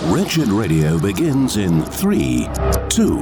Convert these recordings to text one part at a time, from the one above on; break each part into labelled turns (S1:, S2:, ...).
S1: Wretched Radio begins in 3, 2,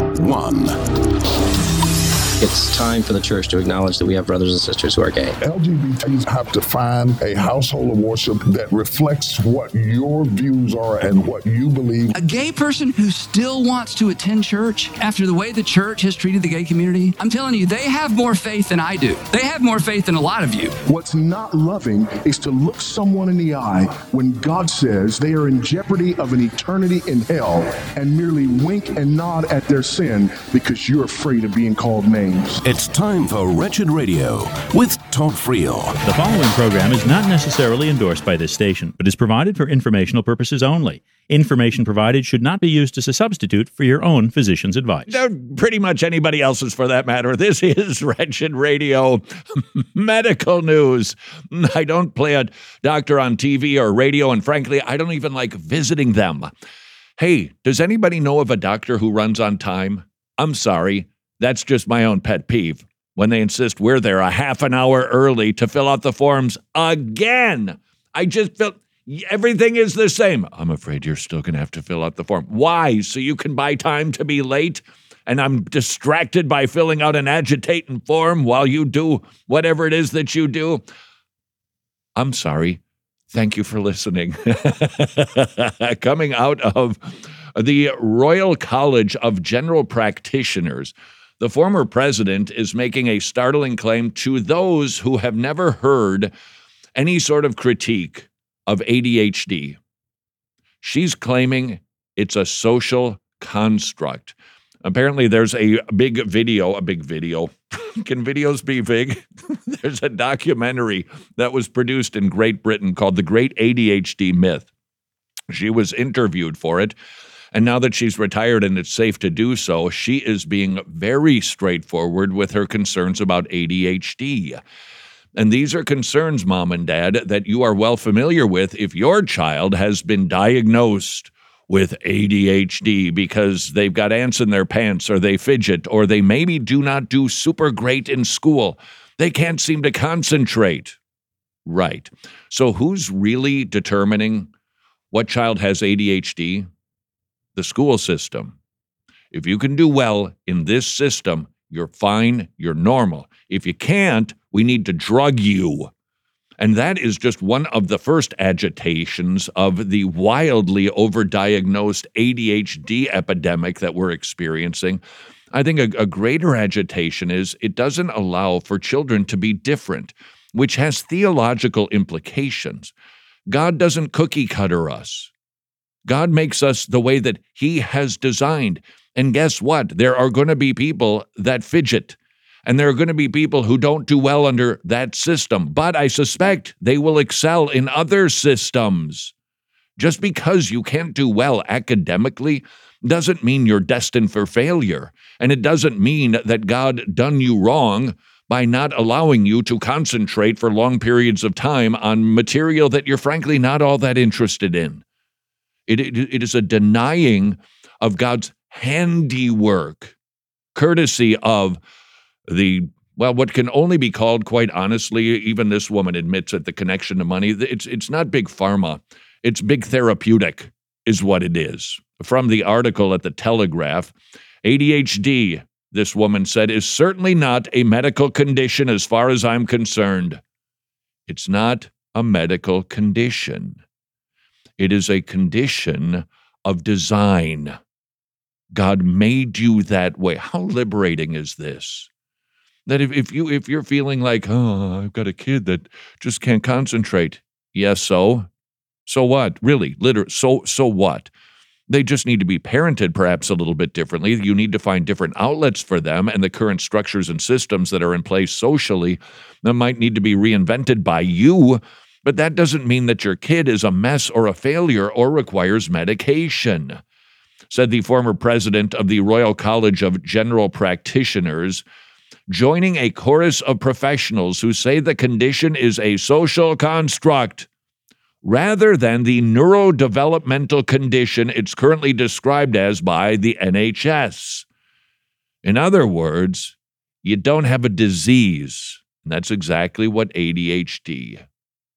S1: 1.
S2: It's time for the church to acknowledge that we have brothers and sisters who are gay.
S3: LGBTs have to find a household of worship that reflects what your views are and what you believe.
S4: A gay person who still wants to attend church after the way the church has treated the gay community, I'm telling you, they have more faith than I do. They have more faith than a lot of you.
S5: What's not loving is to look someone in the eye when God says they are in jeopardy of an eternity in hell and merely wink and nod at their sin because you're afraid of being called names.
S1: It's time for Wretched Radio with Todd Friel.
S6: The following program is not necessarily endorsed by this station, but is provided for informational purposes only. Information provided should not be used as a substitute for your own physician's advice.
S7: Pretty much anybody else's for that matter. This is Wretched Radio medical news. I don't play a doctor on TV or radio, and frankly, I don't even like visiting them. Hey, does anybody know of a doctor who runs on time? I'm sorry. That's just my own pet peeve. When they insist we're there a half an hour early to fill out the forms again. I just feel everything is the same. I'm afraid you're still going to have to fill out the form. Why? So you can buy time to be late? And I'm distracted by filling out an agitating form while you do whatever it is that you do? I'm sorry. Thank you for listening. Coming out of the Royal College of General Practitioners, the former president is making a startling claim to those who have never heard any sort of critique of ADHD. She's claiming it's a social construct. Apparently, there's a big video. Can videos be big? There's a documentary that was produced in Great Britain called The Great ADHD Myth. She was interviewed for it. And now that she's retired and it's safe to do so, she is being very straightforward with her concerns about ADHD. And these are concerns, Mom and Dad, that you are well familiar with if your child has been diagnosed with ADHD because they've got ants in their pants, or they fidget, or they maybe do not do super great in school. They can't seem to concentrate. Right. So who's really determining what child has ADHD? The school system. If you can do well in this system, you're fine, you're normal. If you can't, we need to drug you. And that is just one of the first agitations of the wildly overdiagnosed ADHD epidemic that we're experiencing. I think a greater agitation is it doesn't allow for children to be different, which has theological implications. God doesn't cookie cutter us. God makes us the way that He has designed. And guess what? There are going to be people that fidget, and there are going to be people who don't do well under that system. But I suspect they will excel in other systems. Just because you can't do well academically doesn't mean you're destined for failure. And it doesn't mean that God done you wrong by not allowing you to concentrate for long periods of time on material that you're frankly not all that interested in. It is a denying of God's handiwork, courtesy of what can only be called, quite honestly, even this woman admits it, the connection to money. It's not big pharma. It's big therapeutic is what it is. From the article at the Telegraph, ADHD, this woman said, is certainly not a medical condition as far as I'm concerned. It's not a medical condition. It is a condition of design. God made you that way. How liberating is this? That if you're feeling like, oh, I've got a kid that just can't concentrate. Yes, so what? Really, literally, so what? They just need to be parented perhaps a little bit differently. You need to find different outlets for them, and the current structures and systems that are in place socially that might need to be reinvented by you. But that doesn't mean that your kid is a mess or a failure or requires medication, said the former president of the Royal College of General Practitioners, joining a chorus of professionals who say the condition is a social construct rather than the neurodevelopmental condition it's currently described as by the NHS. In other words, you don't have a disease. And that's exactly what ADHD.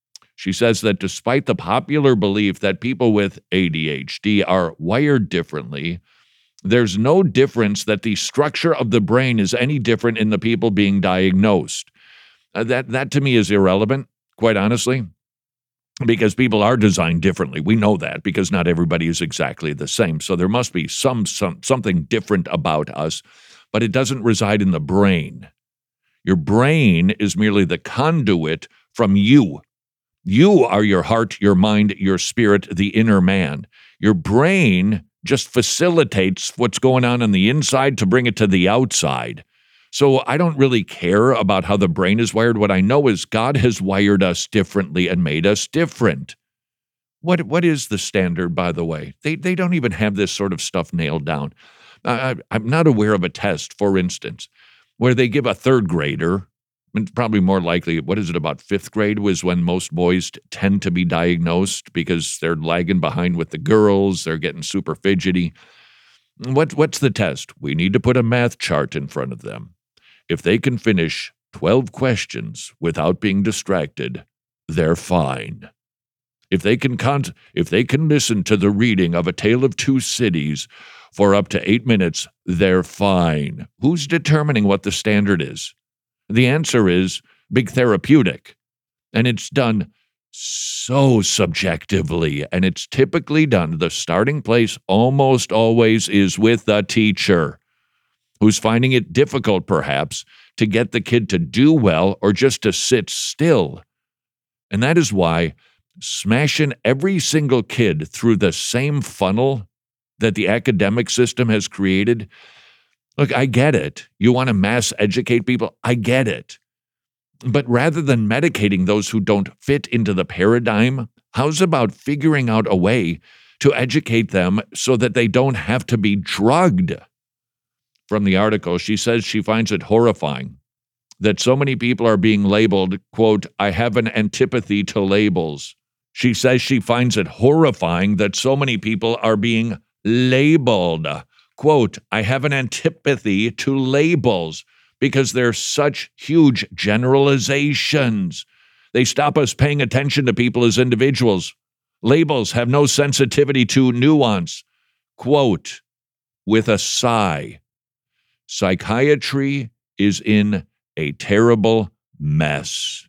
S7: She says that despite the popular belief that people with ADHD are wired differently, there's no difference that the structure of the brain is any different in the people being diagnosed. That to me is irrelevant, quite honestly, because people are designed differently. We know that because not everybody is exactly the same. So there must be something different about us, but it doesn't reside in the brain. Your brain is merely the conduit from you. You are your heart, your mind, your spirit, the inner man. Your brain just facilitates what's going on the inside to bring it to the outside. So I don't really care about how the brain is wired. What I know is God has wired us differently and made us different. What is the standard, by the way? They don't even have this sort of stuff nailed down. I'm not aware of a test, for instance, where they give a third grader, and probably more likely, what is it, about fifth grade was when most boys tend to be diagnosed because they're lagging behind with the girls, they're getting super fidgety. What's the test? We need to put a math chart in front of them. If they can finish 12 questions without being distracted, they're fine. If they can listen to the reading of A Tale of Two Cities for up to 8 minutes, they're fine. Who's determining what the standard is? The answer is Big Therapeutic, and it's done so subjectively, and it's typically done. The starting place almost always is with the teacher, who's finding it difficult, perhaps, to get the kid to do well or just to sit still. And that is why smashing every single kid through the same funnel that the academic system has created, look, I get it. You want to mass educate people? I get it. But rather than medicating those who don't fit into the paradigm, how's about figuring out a way to educate them so that they don't have to be drugged? From the article, she says she finds it horrifying that so many people are being labeled, quote, I have an antipathy to labels. She says she finds it horrifying that so many people are being labeled, quote, I have an antipathy to labels because they're such huge generalizations. They stop us paying attention to people as individuals. Labels have no sensitivity to nuance. Quote, with a sigh, psychiatry is in a terrible mess.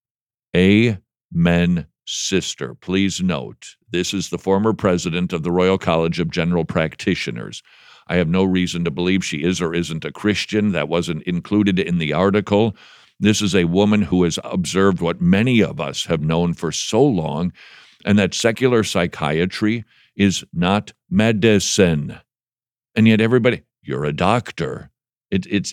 S7: Amen, sister. Please note, this is the former president of the Royal College of General Practitioners. I have no reason to believe she is or isn't a Christian. That wasn't included in the article. This is a woman who has observed what many of us have known for so long, and that secular psychiatry is not medicine. And yet everybody, you're a doctor. It's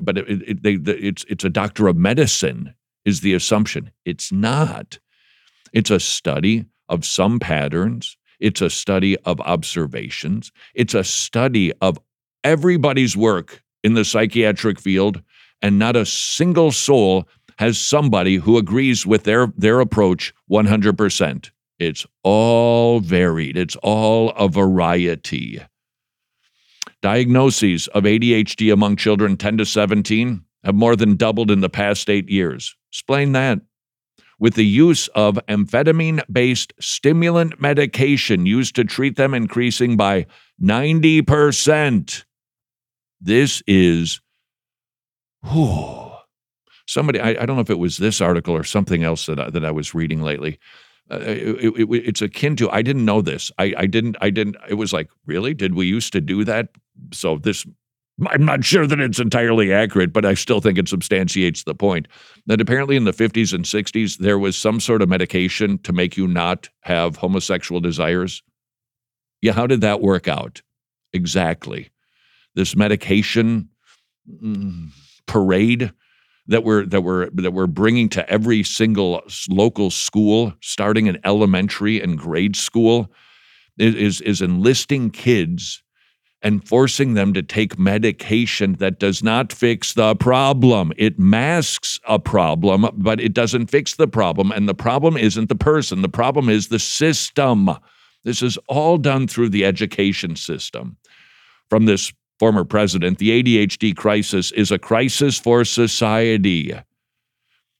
S7: a doctor of medicine is the assumption. It's not. It's a study of some patterns. It's a study of observations. It's a study of everybody's work in the psychiatric field, and not a single soul has somebody who agrees with their approach 100%. It's all varied. It's all a variety. Diagnoses of ADHD among children 10 to 17 have more than doubled in the past 8 years. Explain that. With the use of amphetamine-based stimulant medication used to treat them increasing by 90%. This is, somebody, I don't know if it was this article or something else that I was reading lately. It's akin to, I didn't know this. I didn't, it was like, really? Did we used to do that? So this, I'm not sure that it's entirely accurate, but I still think it substantiates the point that apparently in the 50s and 60s, there was some sort of medication to make you not have homosexual desires. Yeah, how did that work out? Exactly. This medication parade that we're bringing to every single local school, starting in elementary and grade school, is enlisting kids and forcing them to take medication that does not fix the problem. It masks a problem, but it doesn't fix the problem. And the problem isn't the person. The problem is the system. This is all done through the education system. From this former president, the ADHD crisis is a crisis for society.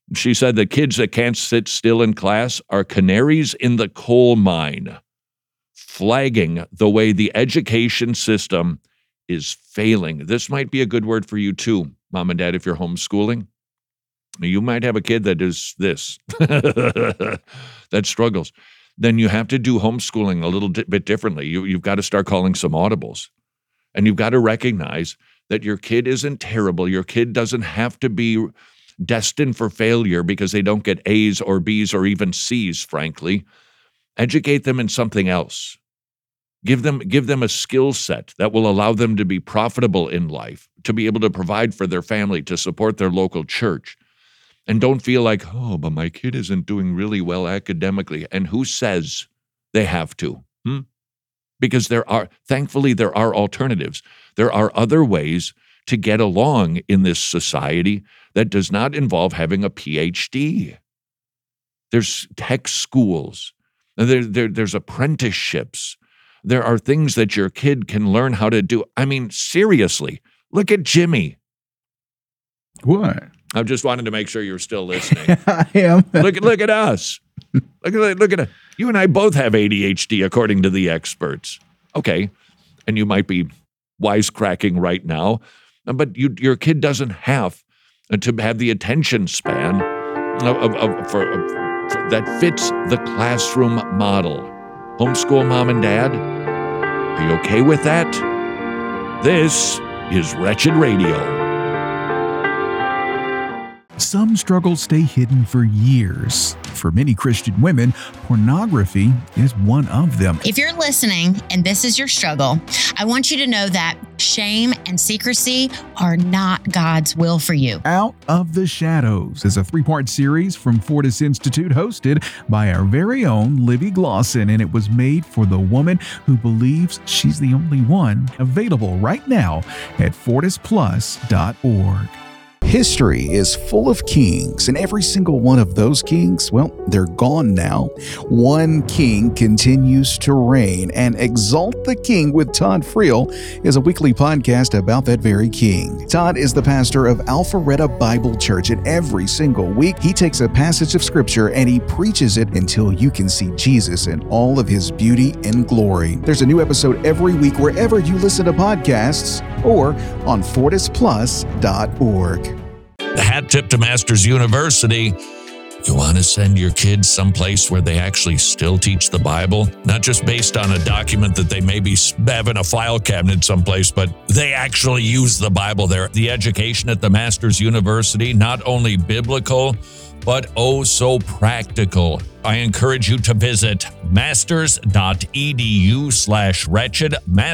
S7: She said that kids that can't sit still in class are canaries in the coal mine, flagging the way the education system is failing. This might be a good word for you too, Mom and Dad, if you're homeschooling. You might have a kid that is this, that struggles. Then you have to do homeschooling a little bit differently. You've got to start calling some audibles. And you've got to recognize that your kid isn't terrible. Your kid doesn't have to be destined for failure because they don't get A's or B's or even C's, frankly. Educate them in something else. Give them a skill set that will allow them to be profitable in life, to be able to provide for their family, to support their local church. And don't feel like, oh, but my kid isn't doing really well academically. And who says they have to? Because thankfully, there are alternatives. There are other ways to get along in this society that does not involve having a PhD. There's tech schools. There's apprenticeships. There are things that your kid can learn how to do. I mean, seriously, look at Jimmy.
S8: What?
S7: I just wanted to make sure you're still listening.
S8: I am.
S7: Look at us. Look at you and I both have ADHD, according to the experts. Okay, and you might be wisecracking right now, but your kid doesn't have to have the attention span that fits the classroom model. Homeschool Mom and Dad, are you okay with that? This is Wretched Radio.
S8: Some struggles stay hidden for years. For many Christian women, pornography is one of them.
S9: If you're listening and this is your struggle, I want you to know that shame and secrecy are not God's will for you.
S8: Out of the Shadows is a 3-part series from Fortis Institute hosted by our very own Libby Glosson, and it was made for the woman who believes she's the only one. Available right now at fortisplus.org.
S10: History is full of kings, and every single one of those kings, well, they're gone now. One king continues to reign, and Exalt the King with Todd Friel is a weekly podcast about that very king. Todd is the pastor of Alpharetta Bible Church, and every single week he takes a passage of scripture and he preaches it until you can see Jesus in all of his beauty and glory. There's a new episode every week wherever you listen to podcasts or on fortisplus.org.
S7: The hat tip to Masters University. You want to send your kids someplace where they actually still teach the Bible? Not just based on a document that they maybe have in a file cabinet someplace, but they actually use the Bible there. The education at the Masters University, not only biblical, but oh so practical. I encourage you to visit masters.edu/wretched,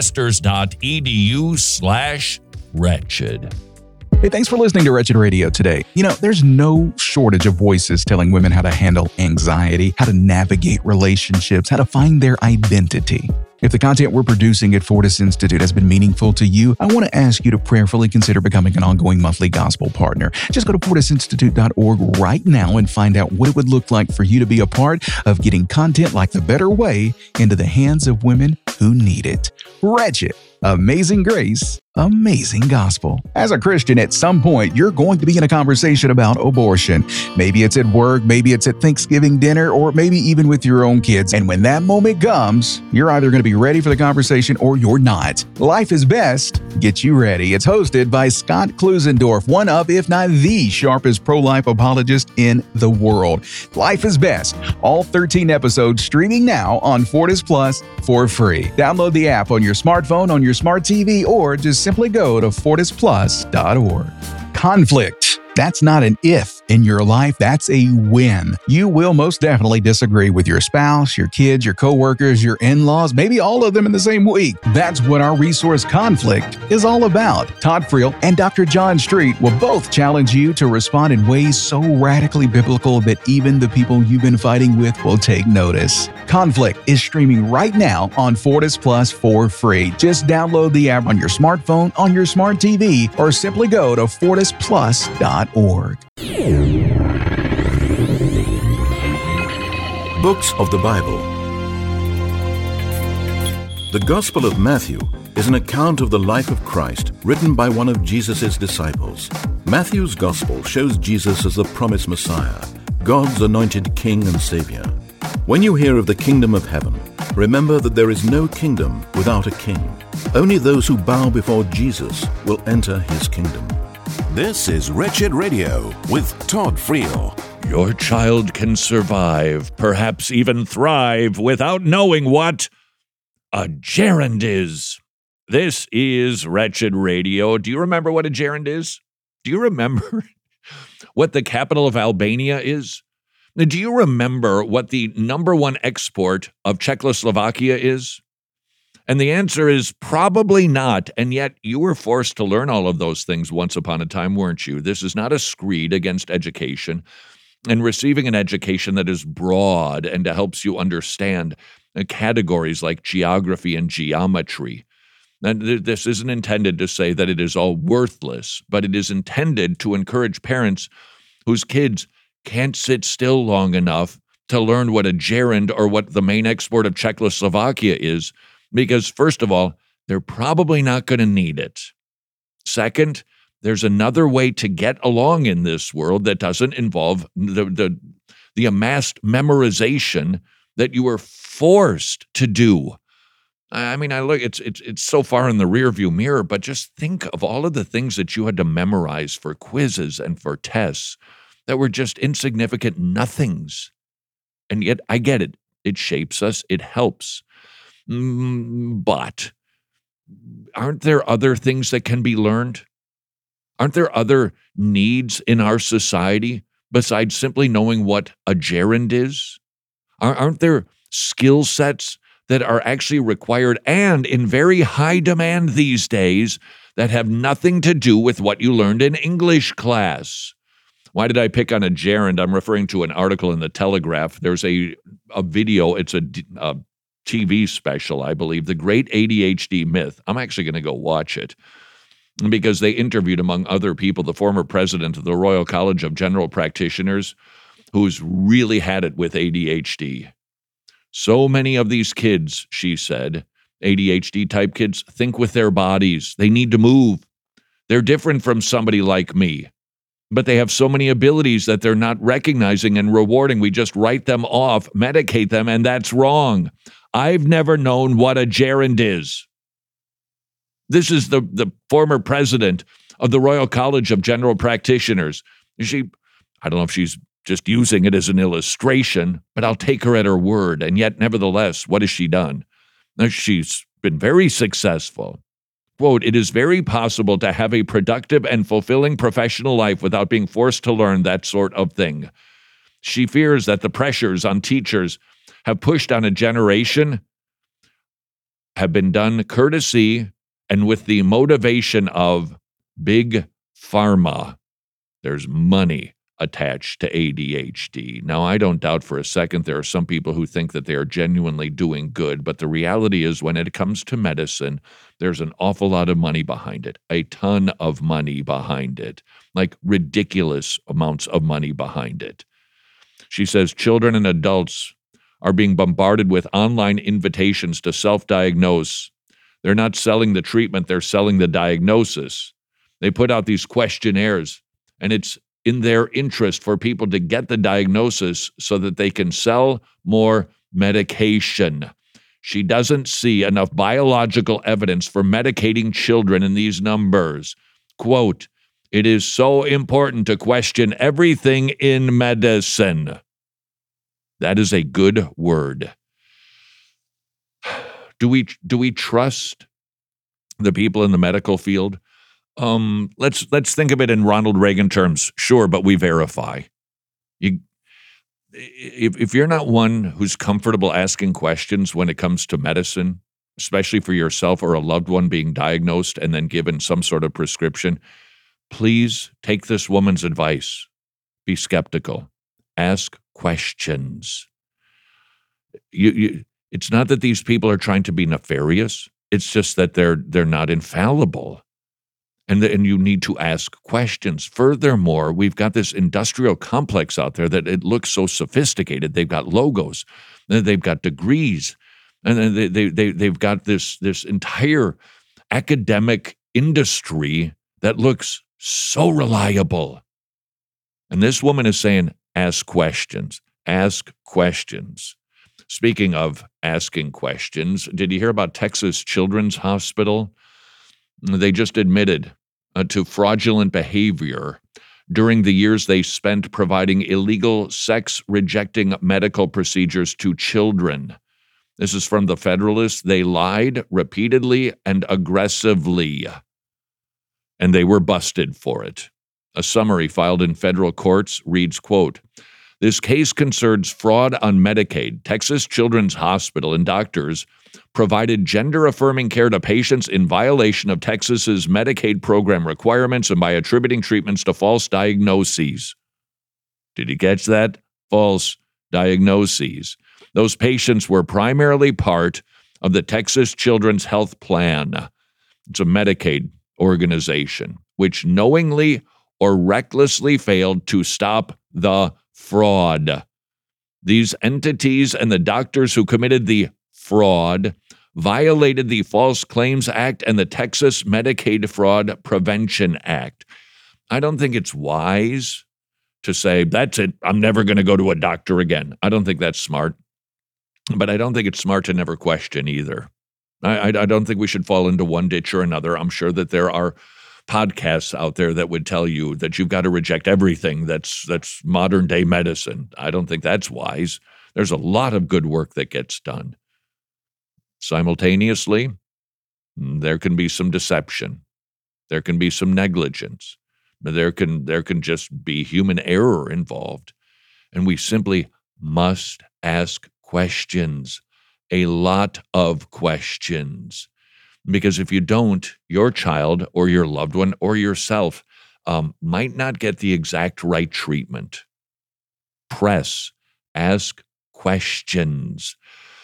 S7: masters.edu/wretched.
S8: Hey, thanks for listening to Wretched Radio today. You know, there's no shortage of voices telling women how to handle anxiety, how to navigate relationships, how to find their identity. If the content we're producing at Fortis Institute has been meaningful to you, I want to ask you to prayerfully consider becoming an ongoing monthly gospel partner. Just go to fortisinstitute.org right now and find out what it would look like for you to be a part of getting content like The Better Way into the hands of women who need it. Wretched, Amazing Grace, Amazing Gospel. As a Christian, at some point, you're going to be in a conversation about abortion. Maybe it's at work, maybe it's at Thanksgiving dinner, or maybe even with your own kids. And when that moment comes, you're either going to be ready for the conversation or you're not. Life is Best gets you ready. It's hosted by Scott Klusendorf, one of, if not the sharpest pro-life apologist in the world. Life is Best. All 13 episodes streaming now on Fortis Plus for free. Download the app on your smartphone, on your smart TV, or just simply go to fortisplus.org. Conflict. That's not an if in your life, that's a when. You will most definitely disagree with your spouse, your kids, your coworkers, your in-laws, maybe all of them in the same week. That's what our resource Conflict is all about. Todd Friel and Dr. John Street will both challenge you to respond in ways so radically biblical that even the people you've been fighting with will take notice. Conflict is streaming right now on Fortis Plus for free. Just download the app on your smartphone, on your smart TV, or simply go to fortisplus.org.
S1: Books of the Bible. The Gospel of Matthew is an account of the life of Christ written by one of Jesus' disciples. Matthew's Gospel shows Jesus as the promised Messiah, God's anointed King and Savior. When you hear of the kingdom of heaven, remember that there is no kingdom without a king. Only those who bow before Jesus will enter his kingdom.
S11: This is Wretched Radio with Todd Friel.
S7: Your child can survive, perhaps even thrive, without knowing what a gerund is. This is Wretched Radio. Do you remember what a gerund is? Do you remember what the capital of Albania is? Do you remember what the number one export of Czechoslovakia is? And the answer is probably not, and yet you were forced to learn all of those things once upon a time, weren't you? This is not a screed against education and receiving an education that is broad and helps you understand categories like geography and geometry. And this isn't intended to say that it is all worthless, but it is intended to encourage parents whose kids can't sit still long enough to learn what a gerund or what the main export of Czechoslovakia is, because first of all, they're probably not going to need it. Second, there's another way to get along in this world that doesn't involve the amassed memorization that you were forced to do. I mean, I look, it's so far in the rearview mirror, but just think of all of the things that you had to memorize for quizzes and for tests that were just insignificant nothings. And yet, I get it. It shapes us. It helps. But aren't there other things that can be learned? Aren't there other needs in our society besides simply knowing what a gerund is? Aren't there skill sets that are actually required and in very high demand these days that have nothing to do with what you learned in English class? Why did I pick on a gerund? I'm referring to an article in the Telegraph. There's a video. It's a TV special, I believe, The Great ADHD Myth. I'm actually going to go watch it because they interviewed, among other people, the former president of the Royal College of General Practitioners, who's really had it with ADHD. So many of these kids, she said, ADHD-type kids, think with their bodies. They need to move. They're different from somebody like me, but they have so many abilities that they're not recognizing and rewarding. We just write them off, medicate them, and that's wrong. I've never known what a gerund is. This is the former president of the Royal College of General Practitioners. I don't know if she's just using it as an illustration, but I'll take her at her word. And yet, nevertheless, what has she done? She's been very successful. Quote, "It is very possible to have a productive and fulfilling professional life without being forced to learn that sort of thing. She fears that the pressures on teachers have pushed on a generation have been done courtesy and with the motivation of big pharma." There's money attached to ADHD. Now, I don't doubt for a second there are some people who think that they are genuinely doing good, but the reality is when it comes to medicine, there's an awful lot of money behind it, a ton of money behind it, like ridiculous amounts of money behind it. She says children and adults are being bombarded with online invitations to self-diagnose. They're not selling the treatment, they're selling the diagnosis. They put out these questionnaires, and it's in their interest for people to get the diagnosis so that they can sell more medication. She doesn't see enough biological evidence for medicating children in these numbers. Quote, "It is so important to question everything in medicine." That is a good word. Do we trust the people in the medical field? Let's think of it in Ronald Reagan terms. Sure, but we verify. If you're not one who's comfortable asking questions when it comes to medicine, especially for yourself or a loved one being diagnosed and then given some sort of prescription, please take this woman's advice. Be skeptical. Ask questions. It's not that these people are trying to be nefarious. It's just that they're not infallible. And you need to ask questions. Furthermore, we've got this industrial complex out there that it looks so sophisticated. They've got logos, they've got degrees, and they've got this entire academic industry that looks so reliable. And this woman is saying, ask questions, ask questions. Speaking of asking questions, did you hear about Texas Children's Hospital? They just admitted to fraudulent behavior during the years they spent providing illegal sex-rejecting medical procedures to children. This is from the Federalist. They lied repeatedly and aggressively, and they were busted for it. A summary filed in federal courts reads, quote, "This case concerns fraud on Medicaid. Texas Children's Hospital and doctors provided gender-affirming care to patients in violation of Texas's Medicaid program requirements and by attributing treatments to false diagnoses." Did you catch that? False diagnoses. Those patients were primarily part of the Texas Children's Health Plan. It's a Medicaid organization, which knowingly or recklessly failed to stop the fraud. These entities and the doctors who committed the fraud violated the False Claims Act and the Texas Medicaid Fraud Prevention Act. I don't think it's wise to say, that's it, I'm never going to go to a doctor again. I don't think that's smart. But I don't think it's smart to never question either. I don't think we should fall into one ditch or another. I'm sure that there are podcasts out there that would tell you that you've got to reject everything that's modern day medicine. I don't think that's wise. There's a lot of good work that gets done. Simultaneously, there can be some deception. There can be some negligence. There can just be human error involved. And we simply must ask questions, a lot of questions. Because if you don't, your child or your loved one or yourself might not get the exact right treatment. Ask questions.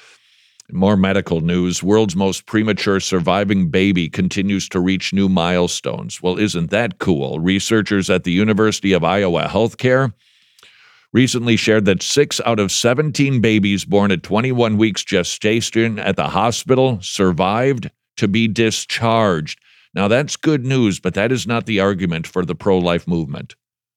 S7: More medical news. World's most premature surviving baby continues to reach new milestones. Well, isn't that cool? Researchers at the University of Iowa Healthcare recently shared that 6 out of 17 babies born at 21 weeks gestation at the hospital survived to be discharged. Now, that's good news, but that is not the argument for the pro-life movement.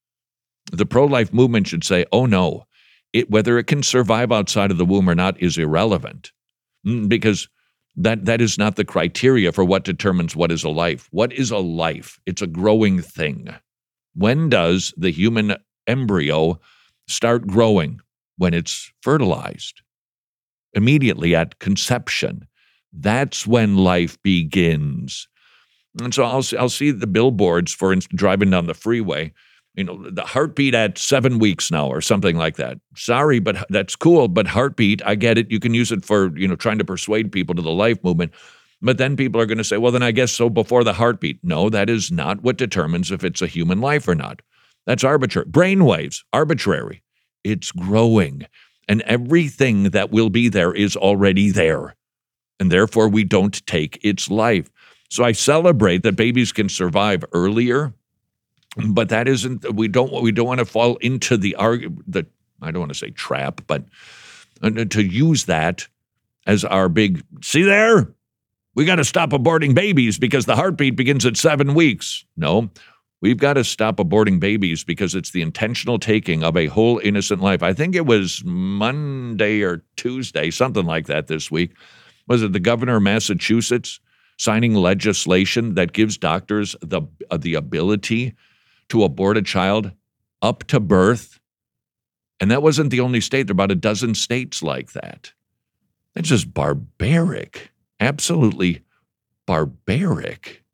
S7: The pro-life movement should say, oh no, whether it can survive outside of the womb or not is irrelevant, because that is not the criteria for what determines what is a life. What is a life? It's a growing thing. When does the human embryo start growing? When it's fertilized. Immediately at conception. That's when life begins. And so I'll see the billboards, for instance, driving down the freeway, the heartbeat at 7 weeks now or something like that. Sorry, but that's cool. But heartbeat, I get it. You can use it for, trying to persuade people to the life movement. But then people are going to say, well, then I guess so before the heartbeat. No, that is not what determines if it's a human life or not. That's arbitrary. Brainwaves, arbitrary. It's growing. And everything that will be there is already there. And therefore, we don't take its life. So I celebrate that babies can survive earlier, but that isn't, we don't want to fall into the I don't want to say trap, but to use that as our big, see there? We got to stop aborting babies because the heartbeat begins at 7 weeks. No, we've got to stop aborting babies because it's the intentional taking of a whole innocent life. I think it was Monday or Tuesday, something like that this week. Was it the governor of Massachusetts signing legislation that gives doctors the ability to abort a child up to birth? And that wasn't the only state. There are about a dozen states like that. It's just barbaric. Absolutely barbaric.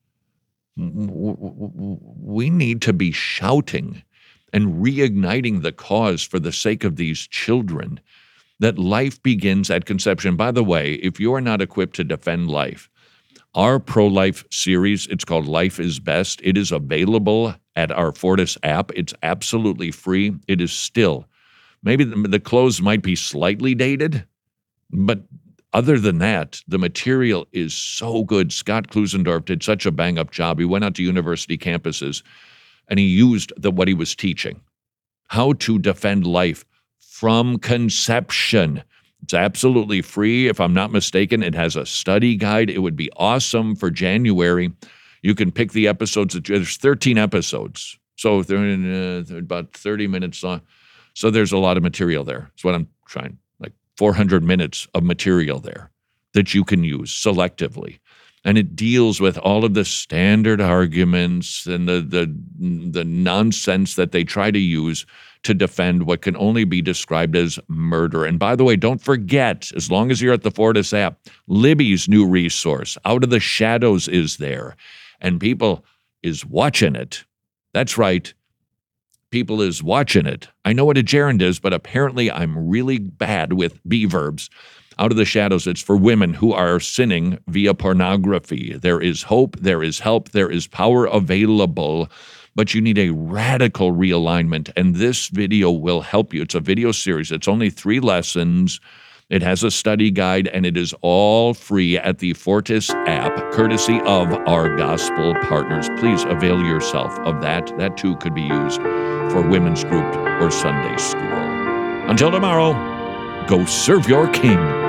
S7: We need to be shouting and reigniting the cause for the sake of these children, that life begins at conception. By the way, if you are not equipped to defend life, our pro-life series, it's called Life is Best. It is available at our Fortis app. It's absolutely free. It is still, maybe the clothes might be slightly dated, but other than that, the material is so good. Scott Klusendorf did such a bang-up job. He went out to university campuses, and he used what he was teaching, how to defend life from conception. It's absolutely free. If I'm not mistaken, it has a study guide. It would be awesome for January. You can pick the episodes. There's 13 episodes. So they're about 30 minutes long. So there's a lot of material there. That's what I'm trying, like 400 minutes of material there that you can use selectively. And it deals with all of the standard arguments and the nonsense that they try to use to defend what can only be described as murder. And by the way, don't forget, as long as you're at the Fortis app, Libby's new resource, Out of the Shadows, is there. And people is watching it. That's right. People is watching it. I know what a gerund is, but apparently I'm really bad with be verbs. Out of the Shadows, it's for women who are sinning via pornography. There is hope, there is help, there is power available, but you need a radical realignment, and this video will help you. It's a video series. It's only 3 lessons. It has a study guide, and it is all free at the Fortis app, courtesy of our gospel partners. Please avail yourself of that. That, too, could be used for women's group or Sunday school. Until tomorrow, go serve your King.